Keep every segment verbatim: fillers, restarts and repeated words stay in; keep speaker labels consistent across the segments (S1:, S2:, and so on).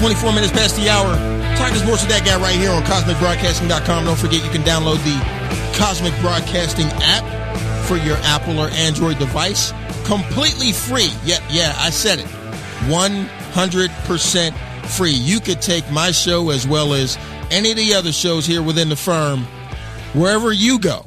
S1: twenty-four minutes past the hour. Talking sports with that guy right here on cosmic broadcasting dot com. Don't forget you can download the Cosmic Broadcasting app for your Apple or Android device. Completely free. Yeah, yeah, I said it. one hundred percent free. You could take my show as well as any of the other shows here within the firm, wherever you go.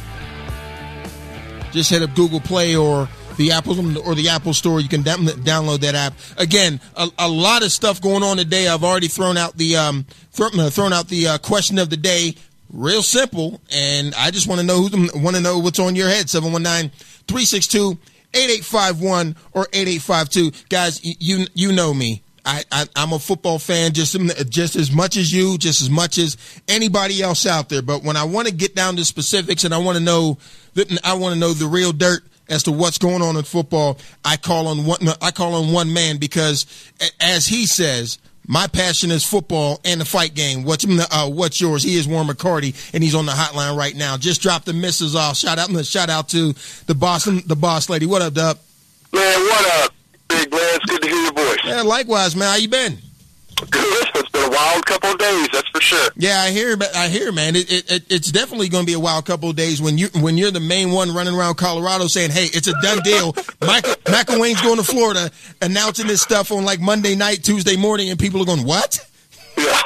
S1: Just hit up Google Play or the Apple or the Apple Store. You can da- download that app. Again, a, a lot of stuff going on today. I've already thrown out the um, th- uh, thrown out the uh, question of the day. Real simple, and I just want to know who want to know what's on your head. seven one nine, three six two, eight eight five one or eight eight five two. Guys, you you know me. I, I, I'm a football fan just, just as much as you, just as much as anybody else out there. But when I want to get down to specifics and I want to know, I want to know the real dirt as to what's going on in football, I call on one, I call on one man because, as he says, my passion is football and the fight game. What's uh, what's yours? He is Warren McCarty, and he's on the hotline right now. Just dropped the missus off. Shout out, shout out to the boss, the boss lady. What up, Dub?
S2: Man, what up? Big man, it's good to hear your voice.
S1: Yeah, likewise, man. How you been?
S2: Good. It's been a wild couple of days, that's for sure.
S1: Yeah, I hear, but I hear, man. It, it, it's definitely going to be a wild couple of days when you when you're the main one running around Colorado saying, "Hey, it's a done deal." Michael McElwain's going to Florida, announcing this stuff on like Monday night, Tuesday morning, and people are going, "What?"
S2: Yeah.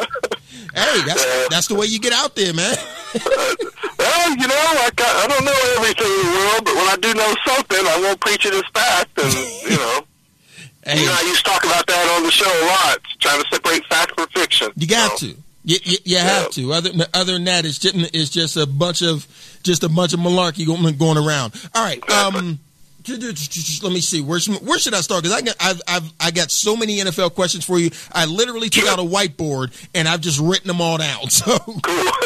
S1: Hey, that's uh, that's the way you get out there, man.
S2: uh, well, you know, I got, I don't know everything in the world, but when I do know something, I won't preach it as fact, and you know. Hey. You know, I used to talk about that on the show a lot, trying to separate fact from fiction.
S1: You got
S2: so.
S1: to. You, you, you have yeah. to. Other, other than that, it's just, it's just a bunch of just a bunch of malarkey going, going around. All right. Um, let me see. Where, where should I start? Because I got I've, I've I got so many N F L questions for you. I literally took out a whiteboard and I've just written them all down. So,
S2: cool.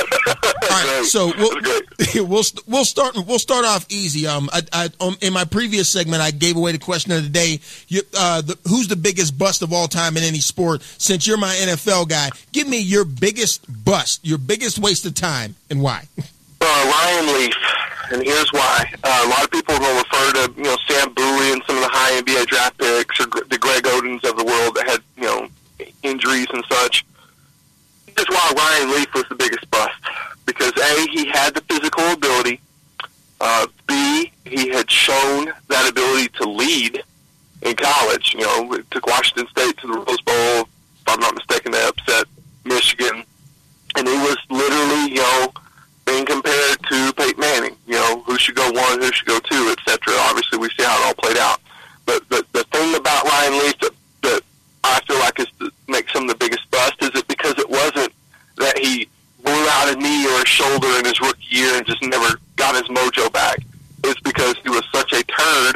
S1: all right. So we'll we'll we'll start we'll start off easy. Um, I, I um, in my previous segment I gave away the question of the day. You, uh, the, who's the biggest bust of all time in any sport? Since you're my N F L guy, give me your biggest bust, your biggest waste of time, and why.
S2: Uh, Ryan Leaf, and here's why. Uh, a lot of people will refer to, you know, Sam Bowie and some of the high N B A draft picks, or the Greg Odens of the world that had, you know, injuries and such. Here's why Ryan Leaf was the biggest bust. Because, A, he had the physical ability. Uh, B, he had shown that ability to lead in college. You know, it took Washington State to the Rose Bowl. If I'm not mistaken, they upset Michigan. And he was literally, you know, being compared to Peyton Manning, you know, who should go one, who should go two, et cetera. Obviously, we see how it all played out. But the, the thing about Ryan Leaf that, that I feel like is to make some of the biggest bust is it because it wasn't that he blew out a knee or a shoulder in his rookie year and just never got his mojo back. It's because he was such a turd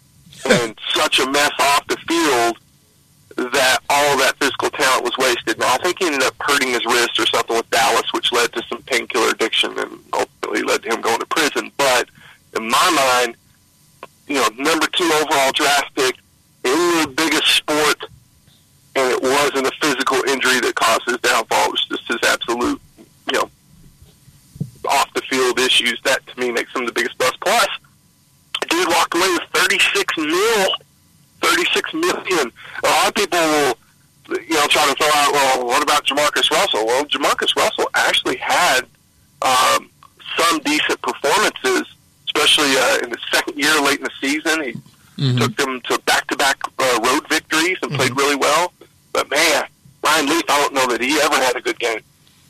S2: and such a mess off the field that all of that physical talent was wasted. Now, I think he ended up hurting his wrist or something with Dallas, which led to some painkiller addiction and ultimately led to him going to prison. But in my mind, you know, number two overall draft pick in the biggest sport, and it wasn't a physical injury that caused his downfall. It was just his absolute, you know, off-the-field issues. That, to me, makes him the biggest bust. Plus, the dude walked away with thirty-six mil. thirty-six million. A lot of people will, you know, try to throw out, well, what about Jamarcus Russell? Well, Jamarcus Russell actually had um, some decent performances, especially uh, in the second year, late in the season. He mm-hmm. took them to back-to-back uh, road victories and mm-hmm. played really well. But, man, Ryan Leaf, I don't know that he ever had a good game.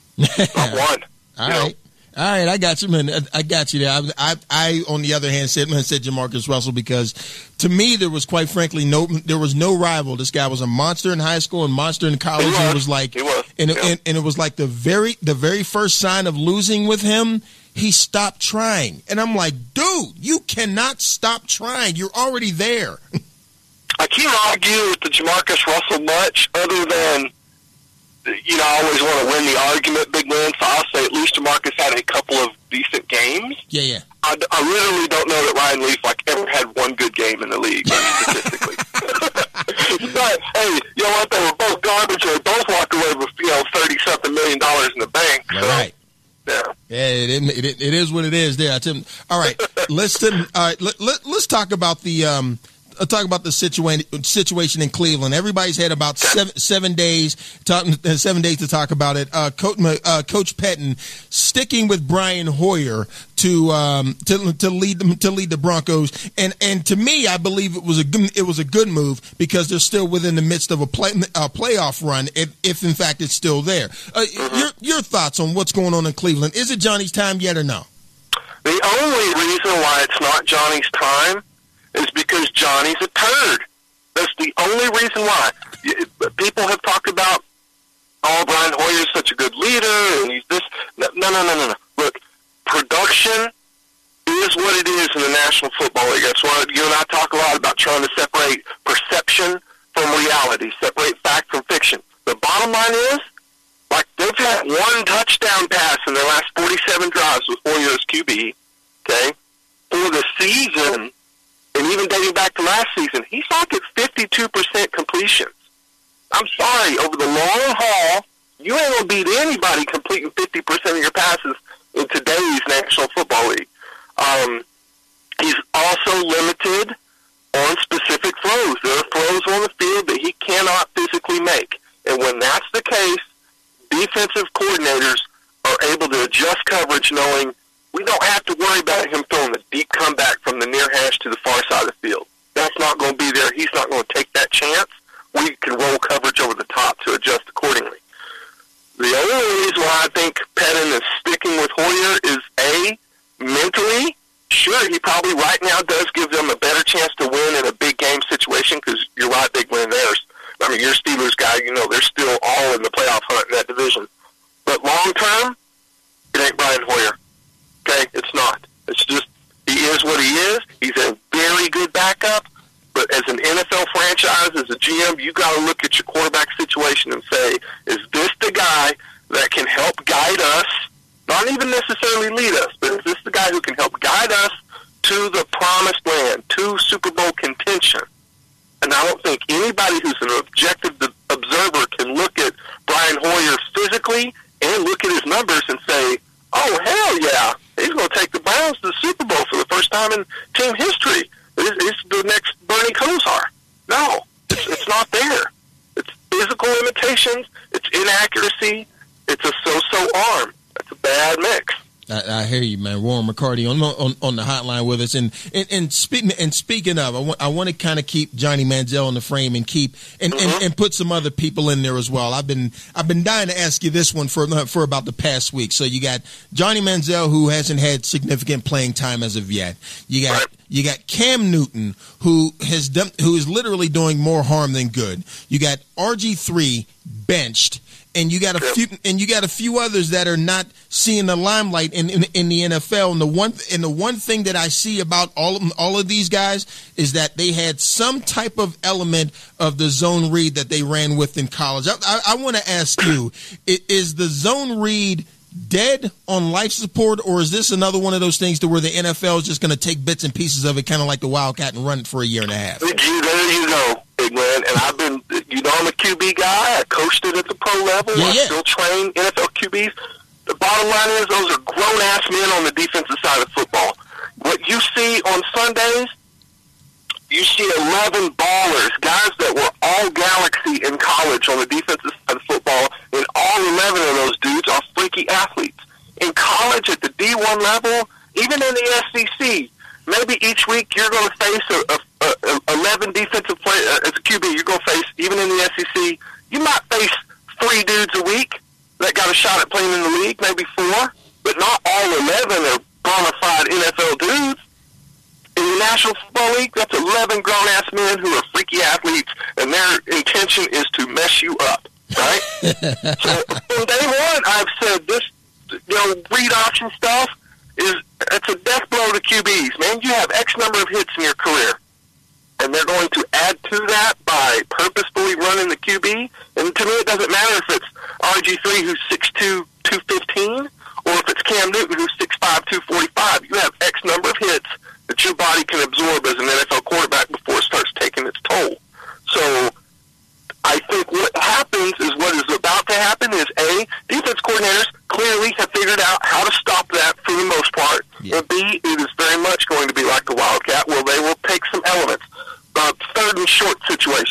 S2: Not one.
S1: All right. Know? All right, I got you, man. I got you there. I, I, I on the other hand, said, said Jamarcus Russell because, to me, there was quite frankly no, there was no rival. This guy was a monster in high school and monster in college.
S2: He was.
S1: And it was like,
S2: he was.
S1: And,
S2: yeah.
S1: and, and it was like the very, the very first sign of losing with him, he stopped trying. And I'm like, dude, you cannot stop trying. You're already there.
S2: I can't argue with the Jamarcus Russell much, other than, you know, I always want to win the argument, big win, so I'll say at least Jamarcus had a couple of decent games.
S1: Yeah, yeah.
S2: I, I literally don't know that Ryan Leaf, like, ever had one good game in the league, statistically. But, hey, you know what, they were both garbage, and they both walked away with, you know, thirty-something million dollars in the bank.
S1: All
S2: so,
S1: right.
S2: Yeah.
S1: Yeah, it, it, it is what it is there. Tim. All right, let's, all right, let, let, let's talk about the, um, talk about the situation situation in Cleveland. Everybody's had about seven seven days talk, seven days to talk about it. Uh, Coach, uh, Coach Pettine sticking with Brian Hoyer to um, to to lead them to lead the Broncos, and and to me, I believe it was a good, it was a good move because they're still within the midst of a play a playoff run, if, if in fact it's still there. Uh, mm-hmm. Your your thoughts on what's going on in Cleveland? Is it Johnny's time yet or no?
S2: The only reason why it's not Johnny's time is because Johnny's a turd. That's the only reason why. People have talked about, oh, Brian Hoyer's such a good leader, and he's this. No, no, no, no, no. Look, production is what it is in the National Football League. That's why you and I talk a lot about trying to separate perception from reality, separate fact from fiction. The bottom line is, like, they've had one touchdown pass in their last forty-seven drives with Hoyer as Q B, okay? For the season, and even dating back to last season, he's like at fifty-two percent completions. I'm sorry, over the long haul, you ain't going to beat anybody completing fifty percent of your passes in today's National Football League. Um, he's also limited on specific throws. There are throws on the field that he cannot physically make. And when that's the case, defensive coordinators are able to adjust coverage knowing we don't have to worry about him throwing the deep comeback from the near hash to the far side of the field. That's not going to be there. He's not going to take that chance. We can roll coverage over the top to adjust accordingly. The only reason why I think Pettine is sticking with Hoyer is, A, mentally, sure, he probably right now does give them a better chance to win in a big game situation because you're right, big win theirs. I mean, you're a Steelers guy, you know they're still all in the playoff hunt in that division. But long term, it ain't Brian Hoyer. Okay? It's not. It's just, he is what he is. He's a very good backup. But as an N F L franchise, as a G M, you got to look at your quarterback situation and say, is this the guy that can help guide us, not even necessarily lead us, but is this the guy who can help guide us to the promised land, to Super Bowl contention? And I don't think anybody who's an objective observer can look at Brian Hoyer physically and look at his numbers and say, oh, hell yeah, he's going to take the Browns to the Super Bowl for the first time in team history. It's the next Bernie Kosar. No, it's, it's not there. It's physical limitations. It's inaccuracy. It's a so-so arm. That's a bad mix.
S1: I, I hear you, man. Warren McCarty on on, on the hotline with us, and and, and speaking and speaking of, I want I want to kind of keep Johnny Manziel in the frame and keep and, mm-hmm. and, and put some other people in there as well. I've been I've been dying to ask you this one for for about the past week. So you got Johnny Manziel, who hasn't had significant playing time as of yet. You got. Right. You got Cam Newton, who has done, who is literally doing more harm than good. You got R G three benched, and you got a few, and you got a few others that are not seeing the limelight in, in, in the N F L. And the one and the one thing that I see about all of all of these guys is that they had some type of element of the zone read that they ran with in college. I, I, I want to ask you: is the zone read dead on life support, or is this another one of those things to where the N F L is just going to take bits and pieces of it, kind of like the Wildcat, and run it for a year and a half?
S2: There you go, big man. And I've been, you know, I'm a Q B guy. I coached it at the pro level.
S1: Yeah,
S2: I
S1: yeah.
S2: still train N F L Q Bs. The bottom line is those are grown-ass men on the defensive side of football. What you see on Sundays, you see eleven ballers, guys that were all galaxy in college on the defensive side of football, and all eleven of those dudes are freaky athletes. In college, at the D one level, even in the S E C, maybe each week you're going to face a, a, a eleven defensive players uh, as a Q B. You're going to face, even in the S E C, you might face three dudes a week that got a shot at playing in the league, maybe four, but not all eleven are bona fide N F L dudes. In the National Football League, that's eleven grown-ass men who are freaky athletes, and their intention is to mess you up, right? So from day one, I've said this, you know, read option stuff is, it's a death blow to Q Bs, man. You have X number of hits in your career, and they're going to add to that by purposefully running the Q B. And to me, it doesn't matter if it's R G three, who's six two, two fifteen, or if it's Cam Newton, who's six five, two forty-five. You have X number of hits that your body can absorb as an N F L quarterback before it starts taking its toll. So I think what happens is what is about to happen is, A, defense coordinators clearly have figured out how to stop that for the most part. Yeah. And B, it is very much going to be like the Wildcat, where they will take some elements. Uh,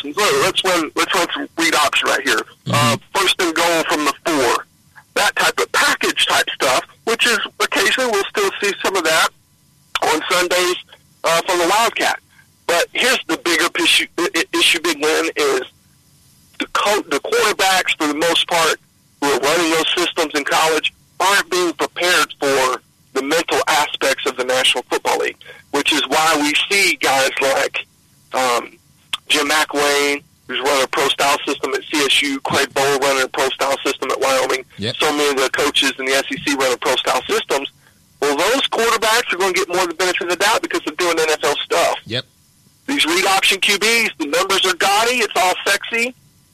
S2: options. Look, let's run let's run some read option right here. Mm-hmm. Uh, first and goal from the four. That type of package type stuff, which is occasionally we'll still see some of that on Sundays uh, from the Wildcat. But here's the bigger issue, issue Big Lynn, is the, co- the quarterbacks, for the most part, who are running those systems in college aren't being prepared for the mental aspects of the National Football League, which is why we see guys like um, Jim McElwain, who's running a pro-style system at C S U, Craig Bowl running a pro-style system at Wyoming. Yep. So many of the coaches in the S E C running pro-style systems. Well, those quarterbacks are going to get more of the benefit of the doubt because they're doing N F L stuff.
S1: Yep.
S2: These read option Q Bs, the numbers are gaudy. It's all sexy.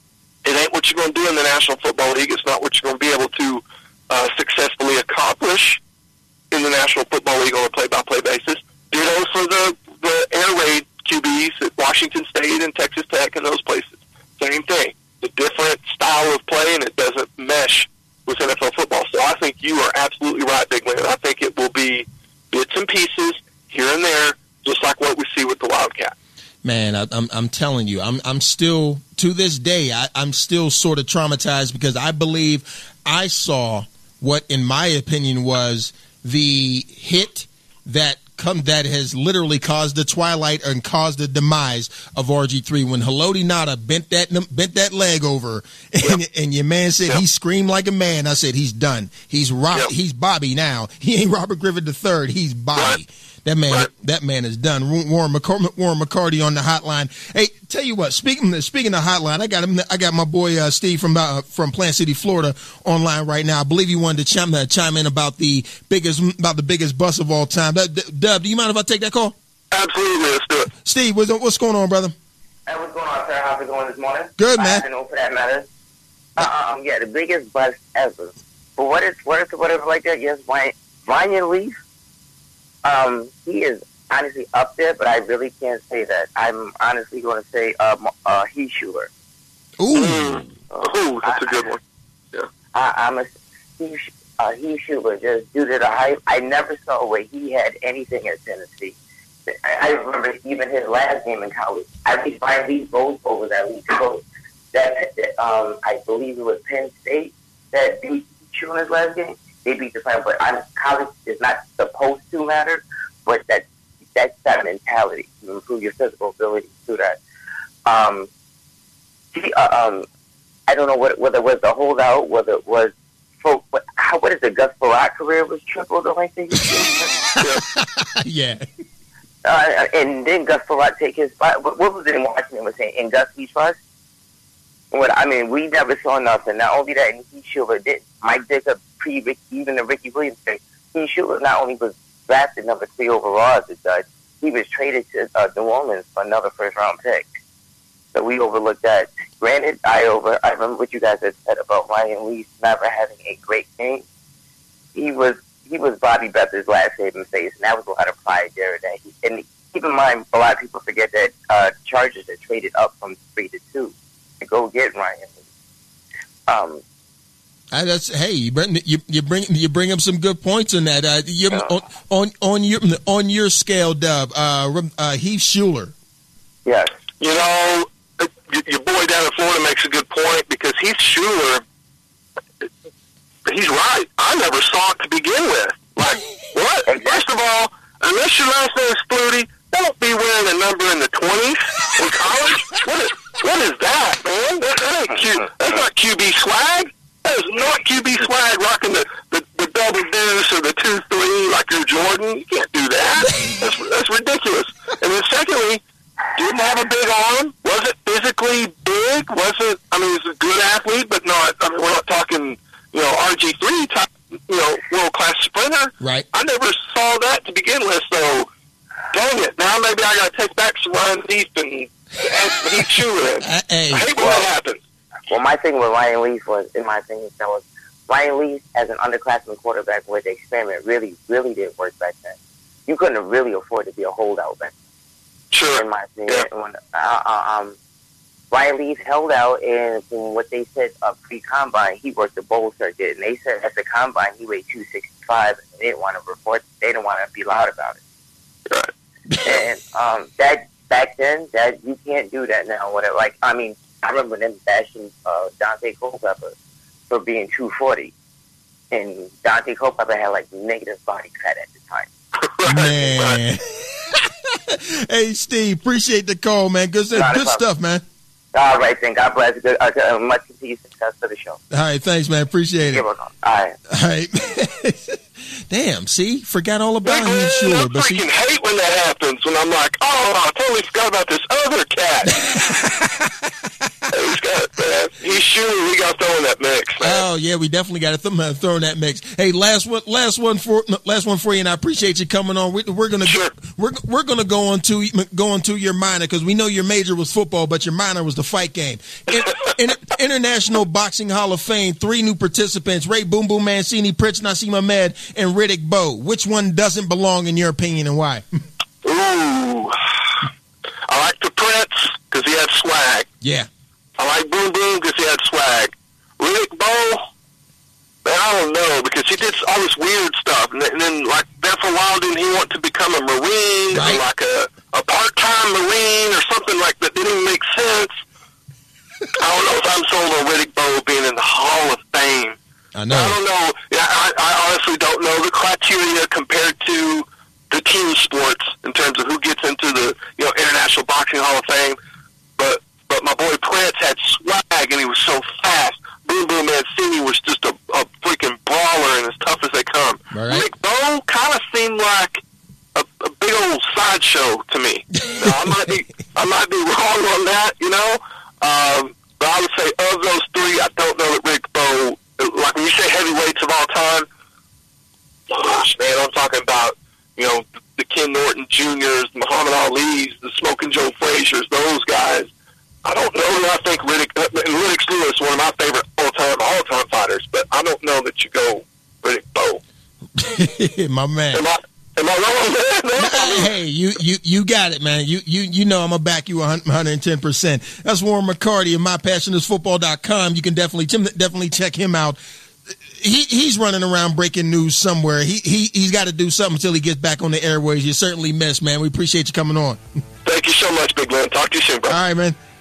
S2: It ain't what you're going to do in the National Football League. It's not what you're going to be able to uh, successfully accomplish in the National Football League on a play-by-play basis. Ditto for the, the air raid Q Bs at Washington State and Texas Tech and those places. Same thing. It's a different style of play, and it doesn't mesh with N F L football. So I think you are absolutely right, Big Lynn. I think it will be bits and pieces here and there, just like what we see with the Wildcat.
S1: Man, I, I'm I'm telling you, I'm I'm still to this day, I, I'm still sort of traumatized because I believe I saw what, in my opinion, was the hit that come that has literally caused the twilight and caused the demise of R G three when Haloti Ngata bent that bent that leg over, and, yep. and your man said yep. he screamed like a man. I said he's done. He's Rob, yep. He's Bobby now. He ain't Robert Griffin the third. He's Bobby. Right. That man, right. that man is done. Warren, McC- Warren McCarty on the hotline. Hey, tell you what. Speaking speaking of hotline, I got him. I got my boy uh, Steve from uh, from Plant City, Florida, online right now. I believe you wanted to chime uh, chime in about the biggest about the biggest bus of all time. Dub, Dub, do you mind if I take that call?
S2: Absolutely, let's do it.
S1: Steve, what's what's going on, brother?
S3: Hey, what's going on, sir? How's it going this morning?
S1: Good, man.
S3: Afternoon, for that matter. Uh, um, yeah, the biggest bus ever. But what is what is whatever like that? Yes, Ryan, Ryan Leaf. Um, he is honestly up there, but I really can't say that. I'm honestly going to say um, uh, Heath Shuler.
S1: Ooh,
S2: mm. Ooh, that's I, a good one. Yeah,
S3: I, I'm a Heath, uh, Heath Shuler just due to the hype. I never saw where he had anything at Tennessee. I, I remember even his last game in college. I think Ryan Leaf goes over that week ago. That um, I believe it was Penn State that beat Shuler in his last game. They beat the plan, but I'm, college is not supposed to matter, but that that's that mentality to improve your physical ability to that. Um, he, uh, um, I don't know what, whether it was the holdout, whether it was for, what, how, what is the Gus Barat career was triple the length of
S1: yeah.
S3: Uh, and then Gus Barat take his spot. What, what was it in Washington was saying? In Gus He's trust? What I mean, we never saw nothing. Not only that, and Heath Shuler did. Mike Dicker, pre Rick, even the Ricky Williams thing. Heath Shuler not only was drafted number three overall as a judge, he was traded to uh, New Orleans for another first round pick. So we overlooked that. Granted, I over I remember what you guys had said about Ryan Leaf never having a great game. He was he was Bobby Bether's last saving face, and that was a lot of pride there. That he, and keep in mind, a lot of people forget that uh, Chargers had traded up from three to two. To go get Ryan. Um,
S1: uh, that's hey, you bring you, you bring you bring up some good points in that. Uh, you, uh, on, on on your on your scale, Dub. Uh, uh, Heath Shuler.
S3: Yes.
S2: You know, your boy down in Florida makes a good point because Heath Shuler. He's right. I never saw it to begin with. Like what? Exactly. First of all, unless your last name is Flutie, don't be wearing a number in the twenties in college. What is What is that, man? That, that ain't Q. That's not Q B swag. That is not Q B swag. Rocking the, the, the double deuce or the two three like you're Jordan. You can't do that. That's that's ridiculous. And then secondly, didn't have a big arm. Wasn't physically big. Wasn't. I mean, he's a good athlete, but not. I mean, we're not talking. You know, R G three type. You know, world class sprinter.
S1: Right.
S2: I never saw that to begin with. So, dang it. Now maybe I got to take back some Ryan Leaf and. Heath Shuler.
S1: Uh, hey.
S2: I hate when well, that happens.
S3: Well, my thing with Ryan Leaf was, in my opinion, that was Ryan Leaf as an underclassman quarterback where the experiment really, really didn't work back then. You couldn't have really afford to be a holdout back then.
S2: Sure.
S3: In my opinion.
S2: Yeah.
S3: When, uh, uh, um, Ryan Leaf held out, and from what they said uh, pre-combine, he worked the bowl circuit, and they said at the combine he weighed two sixty-five, and they didn't want to report, they didn't want to be loud about it.
S2: Right.
S3: And um, that back then that you can't do that now. Whatever. Like, I mean, I remember them bashing uh, Dante Culpepper for being two forty. And Dante Culpepper had, like, negative body fat at the time.
S1: Man. Hey, Steve, appreciate the call, man. Good, good stuff, man.
S3: All right, then. God bless. Good, uh, much continued success for the show. All
S1: right, thanks, man. Appreciate it.
S3: All right.
S1: All right. Damn, see? Forgot all about him, sure.
S2: I
S1: but
S2: freaking
S1: see,
S2: hate when that happens, when I'm like, oh, I totally forgot about this other cat. He's got, man, he's shooting. We got to throw in that mix, man.
S1: Oh, yeah, we definitely got to th- throw in that mix. Hey, last one last one for last one for you, and I appreciate you coming on. We, we're going to
S2: sure.
S1: we're, we're gonna go on to, go on to your minor, because we know your major was football, but your minor was the fight game. In, in, International Boxing Hall of Fame, three new participants, Ray Boom Boom Mancini, Prince Nassim Ahmed, and Riddick Bowe. Which one doesn't belong in your opinion, and why?
S2: Ooh. I like the Prince because he had swag.
S1: Yeah.
S2: I like Boom Boom because he had swag. Riddick Bowe, man, I don't know, because he did all this weird stuff. And then, and then like, there for a while, didn't he want to become a Marine,
S1: right.
S2: or like a, a part-time Marine or something like that? Didn't even make sense. I don't know if I'm sold on Riddick Bowe being in the Hall of Fame.
S1: I know.
S2: I don't know. Yeah, I, I honestly don't know the criteria compared to the team sports in terms of who gets into the, you know, International Boxing Hall of Fame. But but my boy Prince had swag and he was so fast. Boom Boom Mancini was just a, a freaking brawler and as tough as they come.
S1: Right.
S2: Riddick Bowe kind of seemed like a, a big old sideshow to me. Now, I might be I might be wrong on that, you know. Um, but I would say of those three, I don't know that Riddick Bowe. Like when you say heavyweights of all time, gosh, man, I'm talking about, you know, the Ken Norton Juniors, the Muhammad Ali's, the Smoking Joe Frazier's, those guys. I don't know that I think Riddick, and Riddick Lewis, one of my favorite all-time, all-time fighters, but I don't know that you go Riddick Bowe.
S1: My man.
S2: Am I, am I wrong, man? No?
S1: Hey, you, you, you got it, man. You, you, you know I'm going to back you one hundred ten percent. That's Warren McCarty of my passion is football dot com. You can definitely definitely check him out. He He's running around breaking news somewhere. He, he, he's got to do something until he gets back on the airways. You certainly missed, man. We appreciate you coming on.
S2: Thank you so much, Big Lynn. Talk to you soon, bro.
S1: All right, man.